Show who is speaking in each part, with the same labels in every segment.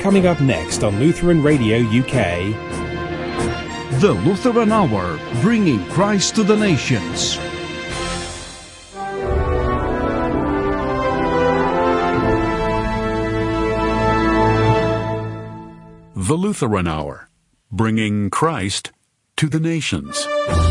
Speaker 1: Coming up next on Lutheran Radio UK.
Speaker 2: The Lutheran Hour, bringing Christ to the nations.
Speaker 3: The Lutheran Hour, bringing Christ to the nations.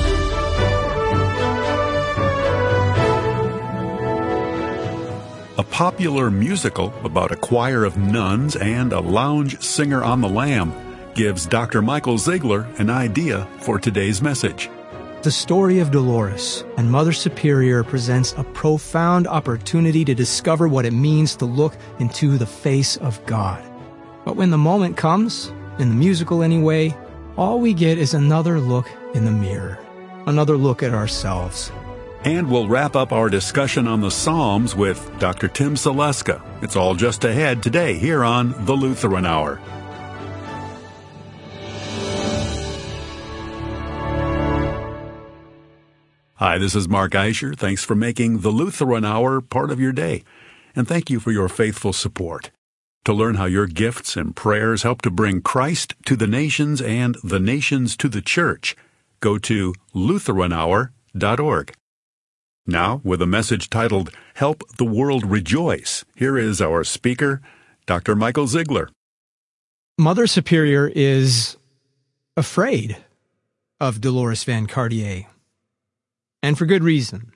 Speaker 3: A popular musical about a choir of nuns and a lounge singer on the lam gives Dr. Michael Ziegler an idea for today's message.
Speaker 4: The story of Dolores and Mother Superior presents a profound opportunity to discover what it means to look into the face of God. But when the moment comes, in the musical anyway, all we get is another look in the mirror, another look at ourselves.
Speaker 3: And we'll wrap up our discussion on the Psalms with Dr. Tim Seleska. It's all just ahead today here on The Lutheran Hour. Hi, this is Mark Eicher. Thanks for making The Lutheran Hour part of your day. And thank you for your faithful support. To learn how your gifts and prayers help to bring Christ to the nations and the nations to the church, go to LutheranHour.org. Now, with a message titled, Help the World Rejoice, here is our speaker, Dr. Michael Ziegler.
Speaker 4: Mother Superior is afraid of Dolores Van Cartier. And for good reason.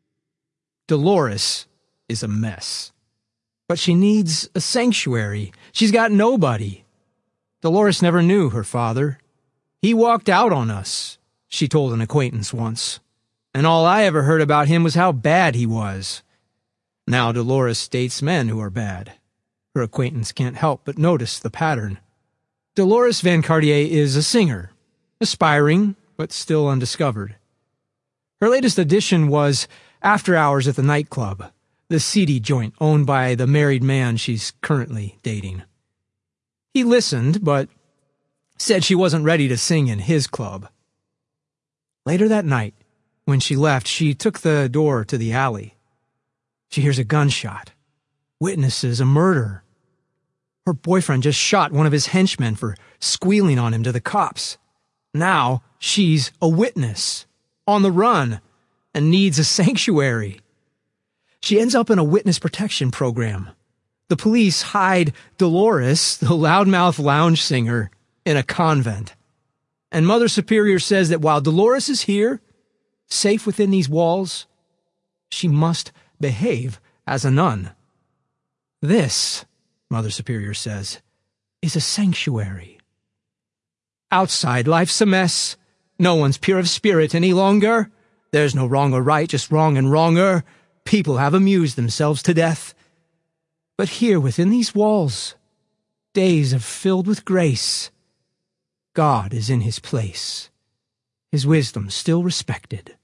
Speaker 4: Dolores is a mess. But she needs a sanctuary. She's got nobody. Dolores never knew her father. He walked out on us, she told an acquaintance once. And all I ever heard about him was how bad he was. Now Dolores dates men who are bad. Her acquaintance can't help but notice the pattern. Dolores Van Cartier is a singer, aspiring, but still undiscovered. Her latest addition was After Hours at the Nightclub, the seedy joint owned by the married man she's currently dating. He listened, but said she wasn't ready to sing in his club. Later that night, when she left, she took the door to the alley. She hears a gunshot. Witnesses a murder. Her boyfriend just shot one of his henchmen for squealing on him to the cops. Now she's a witness, on the run, and needs a sanctuary. She ends up in a witness protection program. The police hide Dolores, the loudmouth lounge singer, in a convent. And Mother Superior says that while Dolores is here, safe within these walls, she must behave as a nun. This, Mother Superior says, is a sanctuary. Outside, life's a mess. No one's pure of spirit any longer. There's no wrong or right, just wrong and wronger. People have amused themselves to death. But here within these walls, days are filled with grace. God is in his place. His wisdom still respected.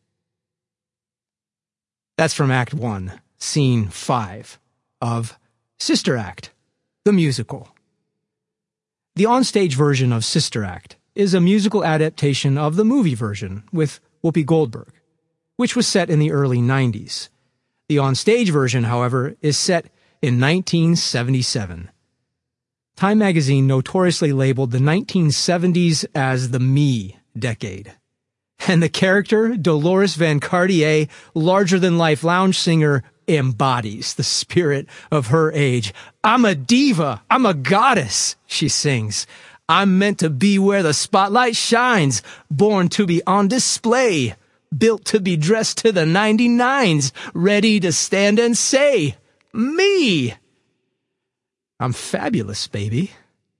Speaker 4: That's from Act 1, Scene 5 of Sister Act, the musical. The onstage version of Sister Act is a musical adaptation of the movie version with Whoopi Goldberg, which was set in the early 90s. The onstage version, however, is set in 1977. Time magazine notoriously labeled the 1970s as the me decade. And the character, Dolores Van Cartier, larger-than-life lounge singer, embodies the spirit of her age. I'm a diva. I'm a goddess, she sings. I'm meant to be where the spotlight shines, born to be on display, built to be dressed to the 99s, ready to stand and say, me. I'm fabulous, baby.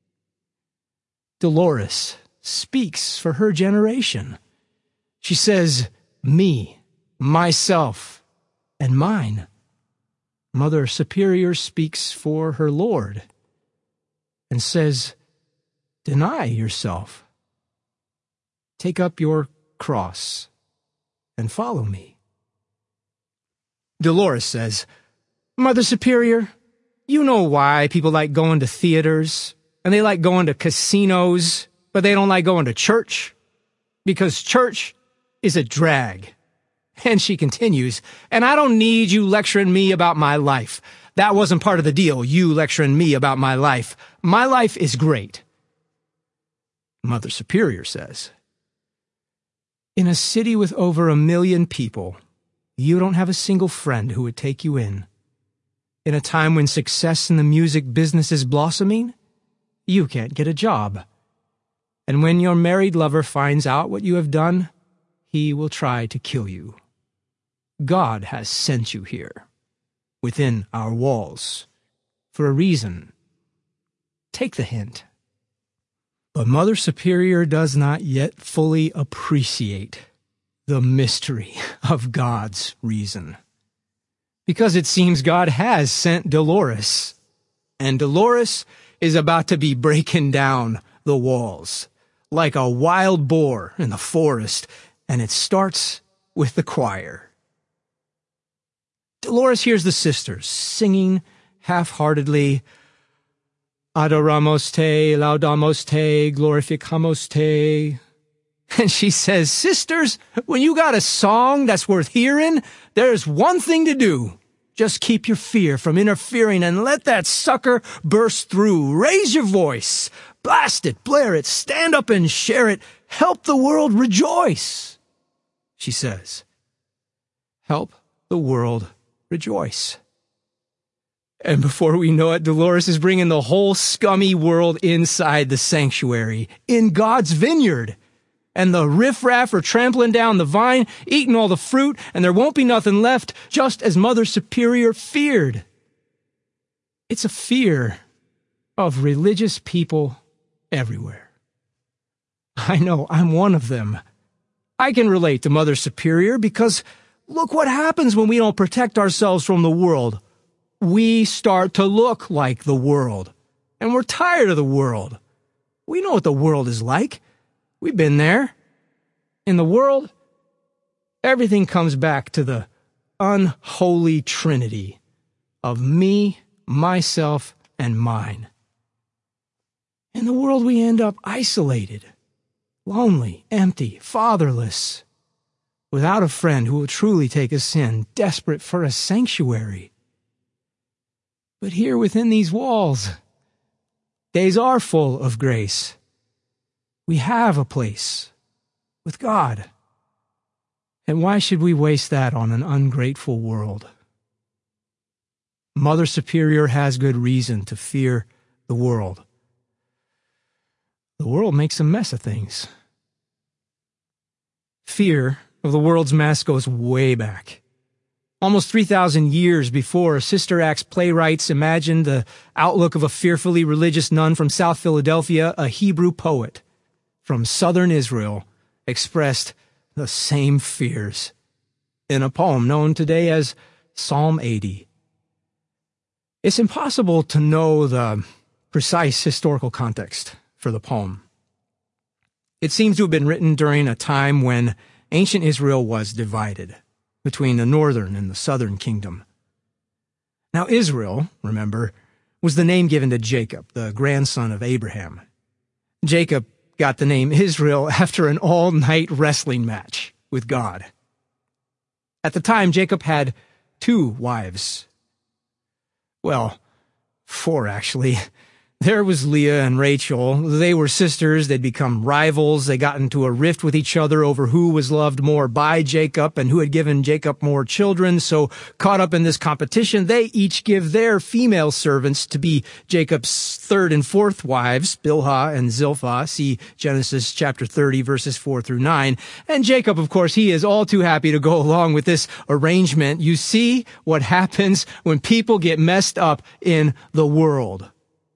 Speaker 4: Dolores speaks for her generation. She says, me, myself, and mine. Mother Superior speaks for her Lord and says, deny yourself. Take up your cross and follow me. Dolores says, Mother Superior, you know why people like going to theaters and they like going to casinos, but they don't like going to church? Because church is a drag. And she continues, and I don't need you lecturing me about my life. That wasn't part of the deal, you lecturing me about my life. My life is great. Mother Superior says, in a city with over 1 million people, you don't have a single friend who would take you in. In a time when success in the music business is blossoming, you can't get a job. And when your married lover finds out what you have done, he will try to kill you. God has sent you here, within our walls, for a reason. Take the hint. But Mother Superior does not yet fully appreciate the mystery of God's reason. Because it seems God has sent Dolores, and Dolores is about to be breaking down the walls like a wild boar in the forest, and it starts with the choir. Dolores hears the sisters singing half-heartedly, Adoramos te, laudamos te, glorificamos te. And she says, sisters, when you got a song that's worth hearing, there's one thing to do. Just keep your fear from interfering and let that sucker burst through. Raise your voice. Blast it, blare it, stand up and share it. Help the world rejoice, she says. Help the world rejoice. And before we know it, Dolores is bringing the whole scummy world inside the sanctuary, in God's vineyard. And the riffraff are trampling down the vine, eating all the fruit, and there won't be nothing left, just as Mother Superior feared. It's a fear of religious people everywhere. I know, I'm one of them. I can relate to Mother Superior because look what happens when we don't protect ourselves from the world. We start to look like the world, and we're tired of the world. We know what the world is like. We've been there. In the world, everything comes back to the unholy trinity of me, myself, and mine. In the world, we end up isolated, lonely, empty, fatherless, without a friend who will truly take us in, desperate for a sanctuary. But here within these walls, days are full of grace. We have a place with God. And why should we waste that on an ungrateful world? Mother Superior has good reason to fear the world. The world makes a mess of things. Fear of the world's mess goes way back. Almost 3,000 years before, Sister Act's playwrights imagined the outlook of a fearfully religious nun from South Philadelphia, a Hebrew poet from southern Israel, expressed the same fears in a poem known today as Psalm 80. It's impossible to know the precise historical context for the poem. It seems to have been written during a time when ancient Israel was divided between the northern and the southern kingdom. Now Israel, remember, was the name given to Jacob, the grandson of Abraham. Jacob got the name Israel after an all-night wrestling match with God. At the time, Jacob had 2 wives. Well, 4 actually. There was Leah and Rachel. They were sisters. They'd become rivals. They got into a rift with each other over who was loved more by Jacob and who had given Jacob more children. So caught up in this competition, they each give their female servants to be Jacob's 3rd and 4th wives, Bilhah and Zilpah. See Genesis chapter 30, verses 4 through 9. And Jacob, of course, he is all too happy to go along with this arrangement. You see what happens when people get messed up in the world.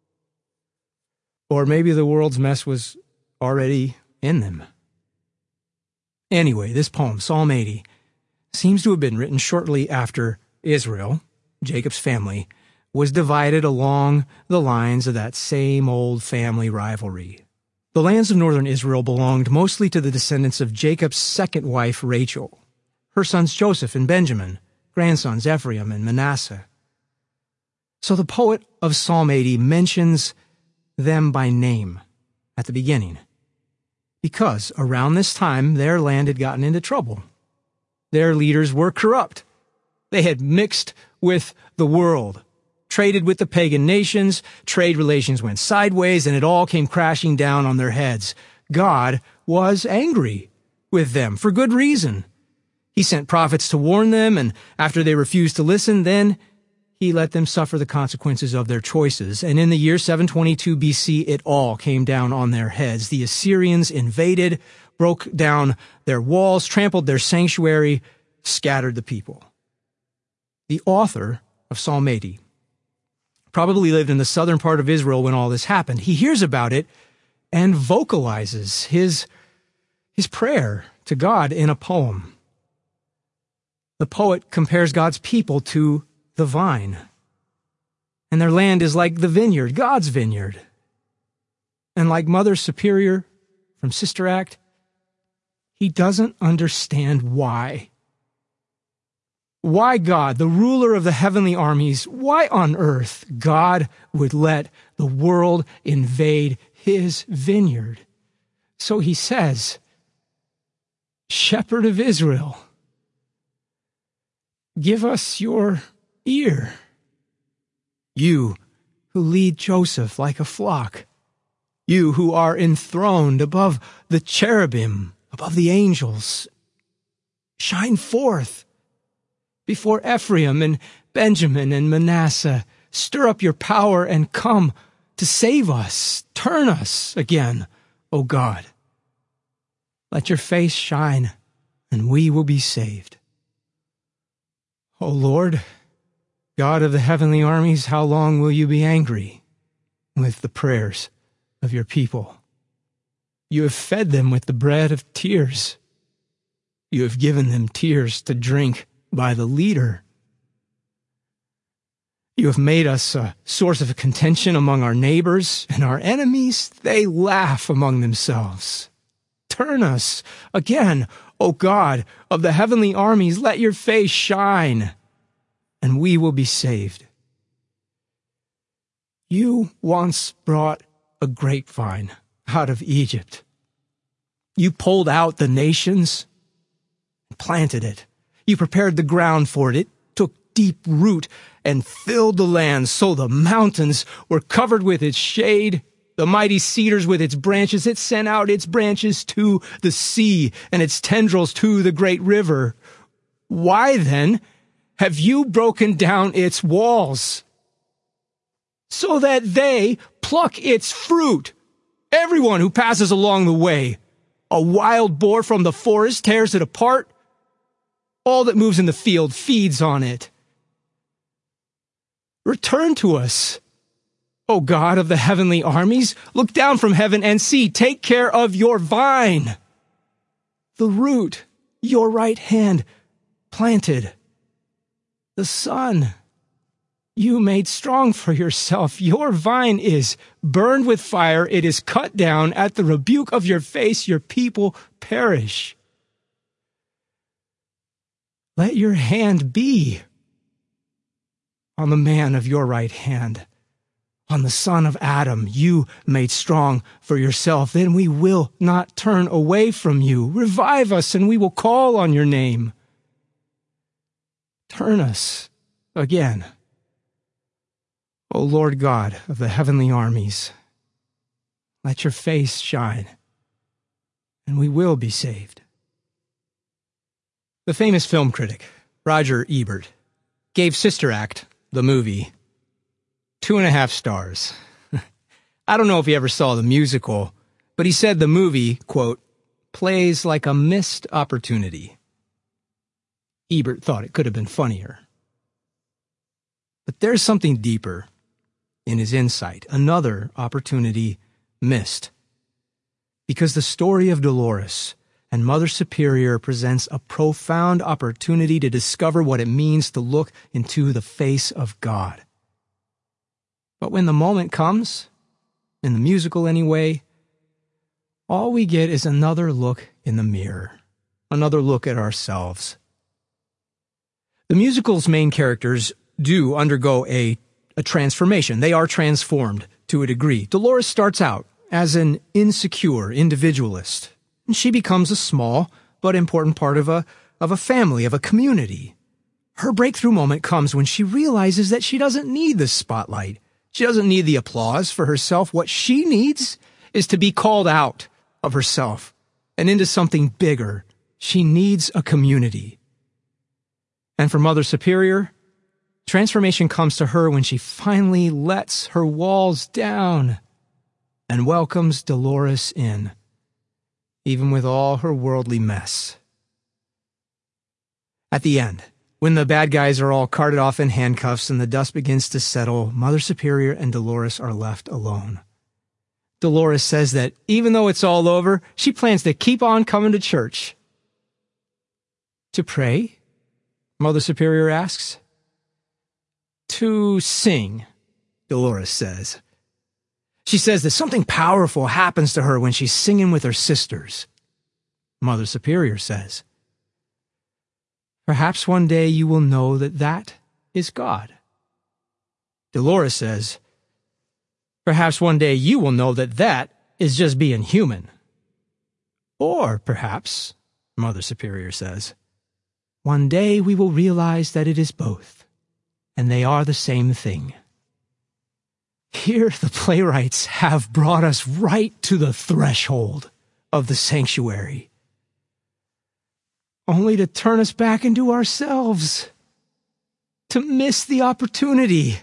Speaker 4: Or maybe the world's mess was already in them. Anyway, this poem, Psalm 80, seems to have been written shortly after Israel, Jacob's family, was divided along the lines of that same old family rivalry. The lands of northern Israel belonged mostly to the descendants of Jacob's second wife, Rachel, her sons Joseph and Benjamin, grandsons Ephraim and Manasseh. So the poet of Psalm 80 mentions them by name at the beginning, because around this time their land had gotten into trouble. Their leaders were corrupt. They had mixed with the world. traded with the pagan nations, trade relations went sideways, and it all came crashing down on their heads. God was angry with them for good reason. He sent prophets to warn them, and after they refused to listen, then he let them suffer the consequences of their choices. And in the year 722 BC, it all came down on their heads. The Assyrians invaded, broke down their walls, trampled their sanctuary, scattered the people. The author of Psalm 80 probably lived in the southern part of Israel when all this happened. He hears about it and vocalizes his prayer to God in a poem. The poet compares God's people to the vine, and their land is like the vineyard, God's vineyard. And like Mother Superior from Sister Act, he doesn't understand why. Why God, the ruler of the heavenly armies, why on earth God would let the world invade his vineyard. So he says, Shepherd of Israel, give us your ear. You who lead Joseph like a flock, you who are enthroned above the cherubim, above the angels, shine forth before Ephraim and Benjamin and Manasseh. Stir up your power and come to save us. Turn us again, O God. Let your face shine, and we will be saved. O Lord, God of the heavenly armies, how long will you be angry with the prayers of your people? You have fed them with the bread of tears. You have given them tears to drink by the liter. You have made us a source of contention among our neighbors, and our enemies, they laugh among themselves. Turn us again, O God of the heavenly armies, let your face shine, and we will be saved. You once brought a grapevine out of Egypt. You pulled out the nations and planted it. You prepared the ground for it. It took deep root and filled the land, so the mountains were covered with its shade, the mighty cedars with its branches. It sent out its branches to the sea and its tendrils to the great river. Why then have you broken down its walls so that they pluck its fruit? Everyone who passes along the way, a wild boar from the forest tears it apart. All that moves in the field feeds on it. Return to us, O God of the heavenly armies. Look down from heaven and see. Take care of your vine, the root your right hand planted, the son you made strong for yourself. Your vine is burned with fire. It is cut down. At the rebuke of your face, your people perish. Let your hand be on the man of your right hand, on the son of Adam you made strong for yourself. Then we will not turn away from you. Revive us, and we will call on your name. Turn us again, O Lord God of the heavenly armies. Let your face shine, and we will be saved. The famous film critic, Roger Ebert, gave Sister Act, the movie, 2.5 stars. I don't know if he ever saw the musical, but he said the movie, quote, plays like a missed opportunity. Ebert thought it could have been funnier. But there's something deeper in his insight, another opportunity missed. Because the story of Dolores and Mother Superior presents a profound opportunity to discover what it means to look into the face of God. But when the moment comes, in the musical anyway, all we get is another look in the mirror, another look at ourselves. The musical's main characters do undergo a transformation. They are transformed to a degree. Dolores starts out as an insecure individualist, and she becomes a small but important part of a family, of a community. Her breakthrough moment comes when she realizes that she doesn't need the spotlight. She doesn't need the applause for herself. What she needs is to be called out of herself and into something bigger. She needs a community. And for Mother Superior, transformation comes to her when she finally lets her walls down and welcomes Dolores in, even with all her worldly mess. At the end, when the bad guys are all carted off in handcuffs and the dust begins to settle, Mother Superior and Dolores are left alone. Dolores says that even though it's all over, she plans to keep on coming to church. To pray? Mother Superior asks. To sing, Dolores says. She says that something powerful happens to her when she's singing with her sisters. Mother Superior says, perhaps one day you will know that that is God. Dolores says, perhaps one day you will know that that is just being human. Or perhaps, Mother Superior says, one day we will realize that it is both, and they are the same thing. Here the playwrights have brought us right to the threshold of the sanctuary, only to turn us back into ourselves, to miss the opportunity.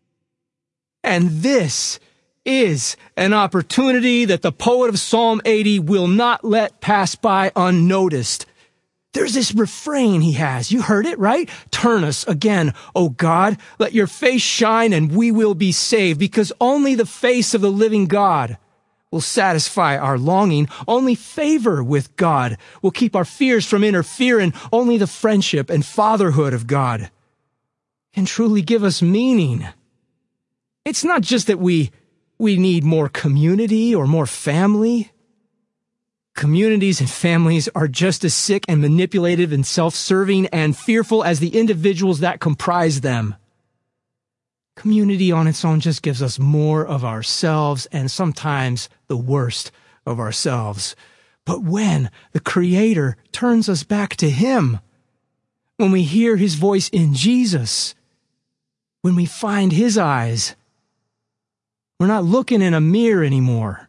Speaker 4: And this is an opportunity that the poet of Psalm 80 will not let pass by unnoticed. There's this refrain he has. You heard it, right? Turn us again, O God. Let your face shine and we will be saved, because only the face of the living God will satisfy our longing. Only favor with God will keep our fears from interfering. Only the friendship and fatherhood of God can truly give us meaning. It's not just that we need more community or more family. Communities and families are just as sick and manipulative and self-serving and fearful as the individuals that comprise them. Community on its own just gives us more of ourselves and sometimes the worst of ourselves. But when the Creator turns us back to Him, when we hear His voice in Jesus, when we find His eyes, we're not looking in a mirror anymore.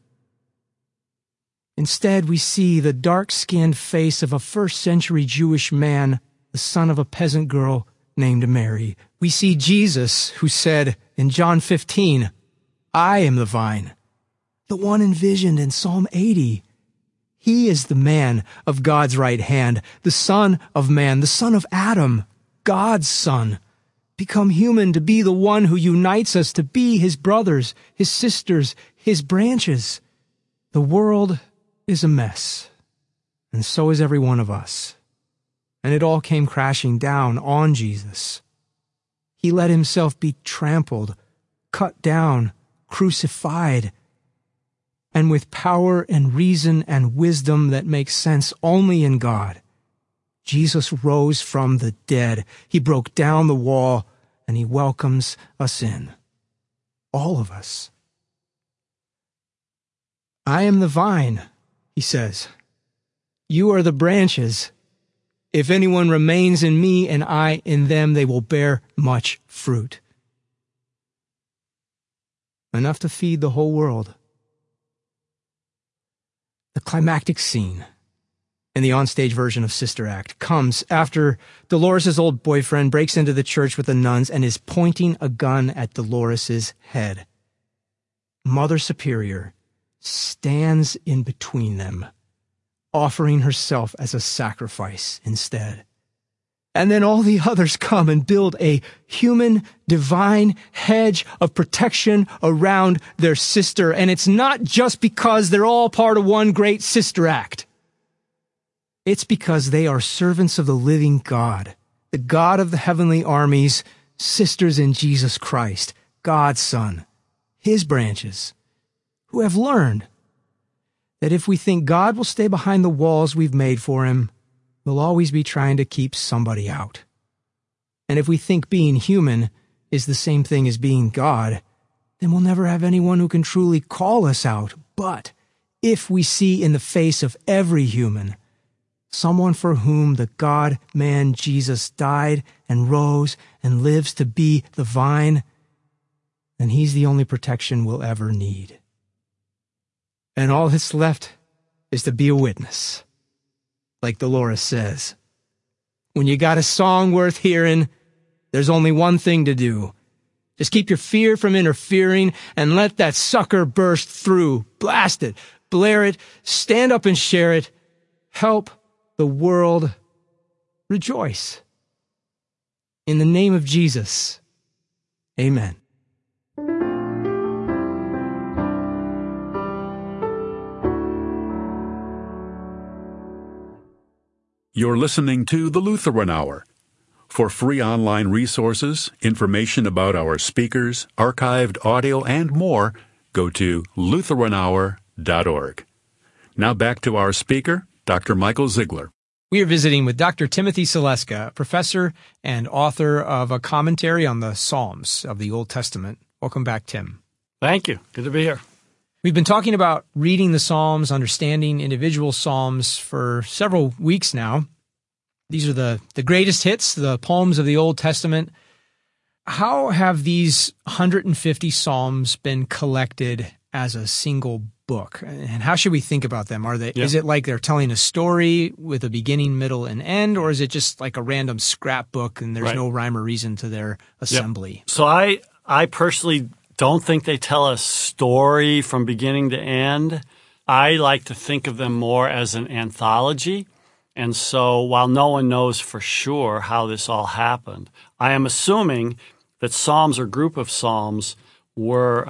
Speaker 4: Instead, we see the dark-skinned face of a first-century Jewish man, the son of a peasant girl named Mary. We see Jesus, who said in John 15, I am the vine, the one envisioned in Psalm 80. He is the man of God's right hand, the Son of Man, the son of Adam, God's son, become human to be the one who unites us, to be His brothers, His sisters, His branches. The world is a mess, and so is every one of us. And it all came crashing down on Jesus. He let Himself be trampled, cut down, crucified, and with power and reason and wisdom that makes sense only in God, Jesus rose from the dead. He broke down the wall, and He welcomes us in. All of us. I am the vine, He says. You are the branches. If anyone remains in me and I in them, they will bear much fruit. Enough to feed the whole world. The climactic scene in the onstage version of Sister Act comes after Dolores' old boyfriend breaks into the church with the nuns and is pointing a gun at Dolores' head. Mother Superior stands in between them, offering herself as a sacrifice instead. And then all the others come and build a human, divine hedge of protection around their sister. And it's not just because they're all part of one great Sister Act. It's because they are servants of the living God, the God of the heavenly armies, sisters in Jesus Christ, God's Son, His branches, who have learned that if we think God will stay behind the walls we've made for Him, we'll always be trying to keep somebody out. And if we think being human is the same thing as being God, then we'll never have anyone who can truly call us out. But if we see in the face of every human someone for whom the God-man Jesus died and rose and lives to be the vine, then he's the only protection we'll ever need. And all that's left is to be a witness, like Dolores says. When you got a song worth hearing, there's only one thing to do. Just keep your fear from interfering and let that sucker burst through. Blast it, blare it, stand up and share it. Help the world rejoice. In the name of Jesus, amen.
Speaker 3: You're listening to the Lutheran Hour. For free online resources, information about our speakers, archived audio, and more, go to lutheranhour.org. Now back to our speaker, Dr. Michael Ziegler.
Speaker 4: We are visiting with Dr. Timothy Saleska, professor and author of a commentary on the Psalms of the Old Testament. Welcome back, Tim.
Speaker 5: Thank you. Good to be here.
Speaker 4: We've been talking about reading the Psalms, understanding individual Psalms for several weeks now. These are the greatest hits, the poems of the Old Testament. How have these 150 Psalms been collected as a single book? And how should we think about them? Is it like they're telling a story with a beginning, middle, and end, or is it just like a random scrapbook and there's no rhyme or reason to their assembly?
Speaker 5: Yep. So I personally don't think they tell a story from beginning to end. I like to think of them more as an anthology. And so while no one knows for sure how this all happened, I am assuming that Psalms or group of Psalms were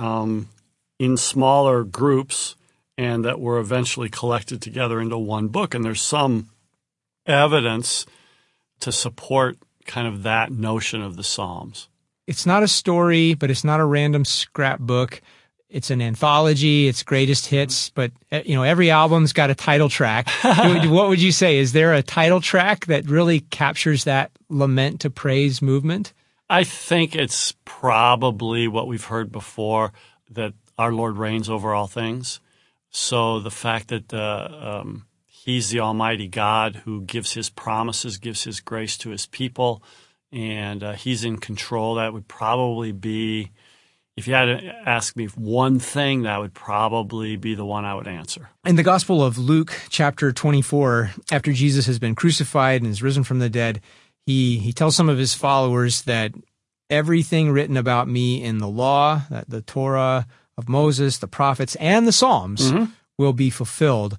Speaker 5: in smaller groups and that were eventually collected together into one book. And there's some evidence to support kind of that notion of the Psalms.
Speaker 4: It's not a story, but it's not a random scrapbook. It's an anthology. It's greatest hits, but every album's got a title track. What would you say? Is there a title track that really captures that lament to praise movement?
Speaker 5: I think it's probably what we've heard before, that our Lord reigns over all things. So the fact that He's the Almighty God who gives His promises, gives His grace to His people, and He's in control, that would probably be, if you had to ask me one thing, that would probably be the one I would answer.
Speaker 4: In the Gospel of Luke, chapter 24, after Jesus has been crucified and is risen from the dead, he tells some of his followers that everything written about me in the law, that the Torah of Moses, the prophets, and the Psalms will be fulfilled.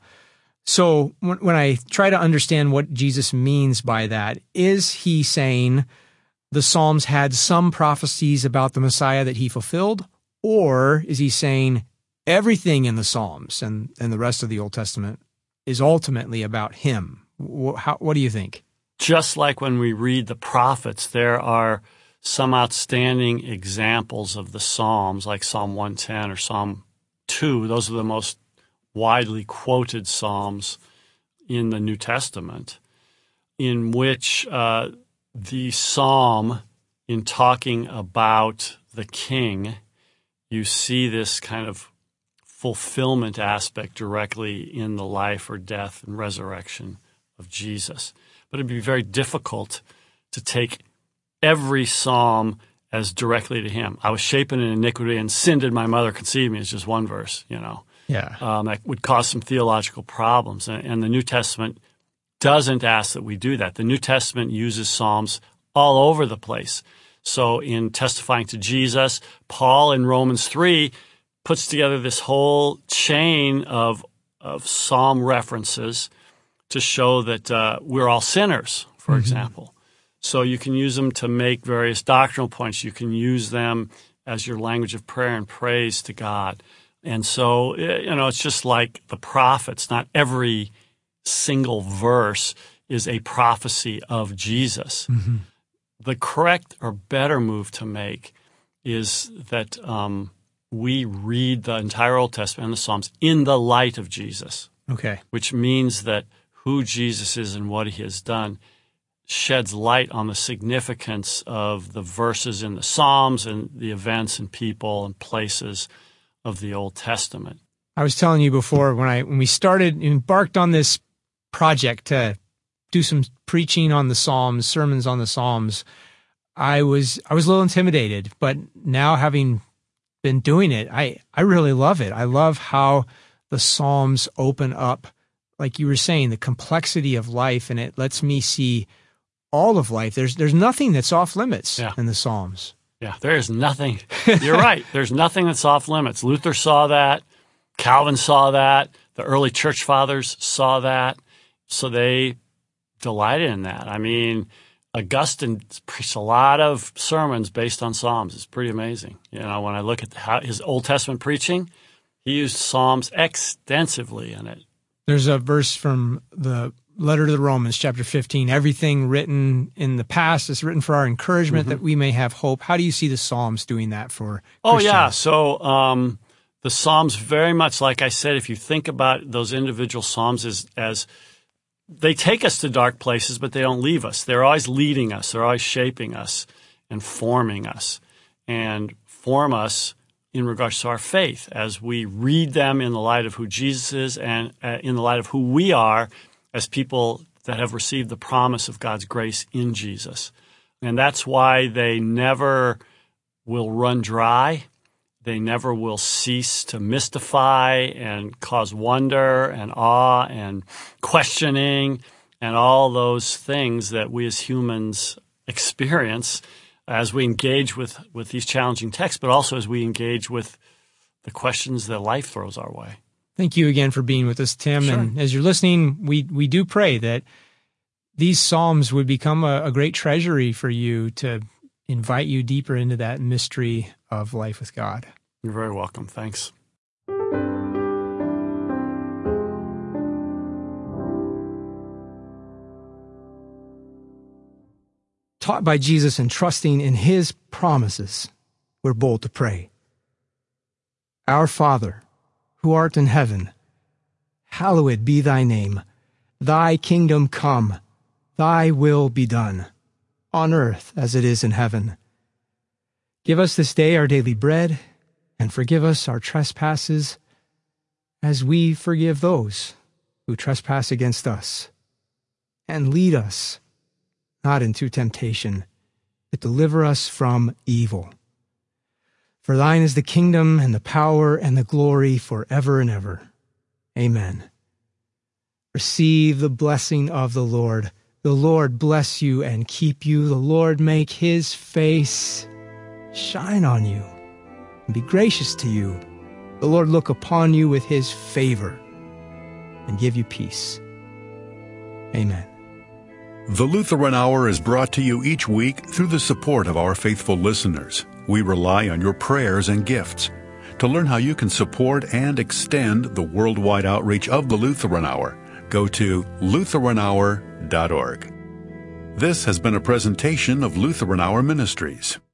Speaker 4: So when I try to understand what Jesus means by that, is he saying the Psalms had some prophecies about the Messiah that he fulfilled, or is he saying everything in the Psalms and the rest of the Old Testament is ultimately about him? What do you think?
Speaker 5: Just like when we read the prophets, there are some outstanding examples of the Psalms, like Psalm 110 or Psalm 2. Those are the most widely quoted Psalms in the New Testament, in which the psalm, in talking about the king, you see this kind of fulfillment aspect directly in the life or death and resurrection of Jesus. But it'd be very difficult to take every psalm as directly to him. I was shapen in iniquity and sin did my mother conceive me. It's just one verse,
Speaker 4: Yeah.
Speaker 5: That would cause some theological problems. And the New Testament doesn't ask that we do that. The New Testament uses Psalms all over the place. So in testifying to Jesus, Paul in Romans 3 puts together this whole chain of Psalm references to show that we're all sinners, for example. So you can use them to make various doctrinal points. You can use them as your language of prayer and praise to God. And so, it's just like the prophets. Not every single verse is a prophecy of Jesus. The correct or better move to make is that we read the entire Old Testament and the Psalms in the light of Jesus.
Speaker 4: Okay.
Speaker 5: Which means that who Jesus is and what he has done sheds light on the significance of the verses in the Psalms and the events and people and places of the Old Testament.
Speaker 4: I was telling you before, when we embarked on this project to do some preaching on the Psalms, sermons on the Psalms, I was a little intimidated, but now having been doing it, I really love it. I love how the Psalms open up, like you were saying, the complexity of life, and it lets me see all of life. There's nothing that's off limits in the Psalms.
Speaker 5: Yeah, there is nothing. You're right. There's nothing that's off limits. Luther saw that. Calvin saw that. The early church fathers saw that. So they delighted in that. I mean, Augustine preached a lot of sermons based on Psalms. It's pretty amazing. You know, when I look at his Old Testament preaching, he used Psalms extensively in it. There's a verse from the letter to the Romans, chapter 15. Everything written in the past is written for our encouragement, that we may have hope. How do you see the Psalms doing that for Christians? Oh, yeah. So the Psalms, very much like I said, if you think about those individual Psalms as they take us to dark places, but they don't leave us. They're always leading us. They're always shaping us and forming us, and form us in regards to our faith as we read them in the light of who Jesus is and in the light of who we are as people that have received the promise of God's grace in Jesus. And that's why they never will run dry. They never will cease to mystify and cause wonder and awe and questioning and all those things that we as humans experience as we engage with these challenging texts, but also as we engage with the questions that life throws our way. Thank you again for being with us, Tim. Sure. And as you're listening, we do pray that these Psalms would become a great treasury for you to invite you deeper into that mystery of life with God. You're very welcome. Thanks. Taught by Jesus and trusting in His promises, we're bold to pray. Our Father, who art in heaven, hallowed be thy name. Thy kingdom come, thy will be done, on earth as it is in heaven. Give us this day our daily bread, and forgive us our trespasses, as we forgive those who trespass against us. And lead us not into temptation, but deliver us from evil. For thine is the kingdom and the power and the glory forever and ever. Amen. Receive the blessing of the Lord. The Lord bless you and keep you. The Lord make His face shine on you and be gracious to you. The Lord look upon you with His favor and give you peace. Amen.
Speaker 3: The Lutheran Hour is brought to you each week through the support of our faithful listeners. We rely on your prayers and gifts. To learn how you can support and extend the worldwide outreach of the Lutheran Hour, go to LutheranHour.org. This has been a presentation of Lutheran Hour Ministries.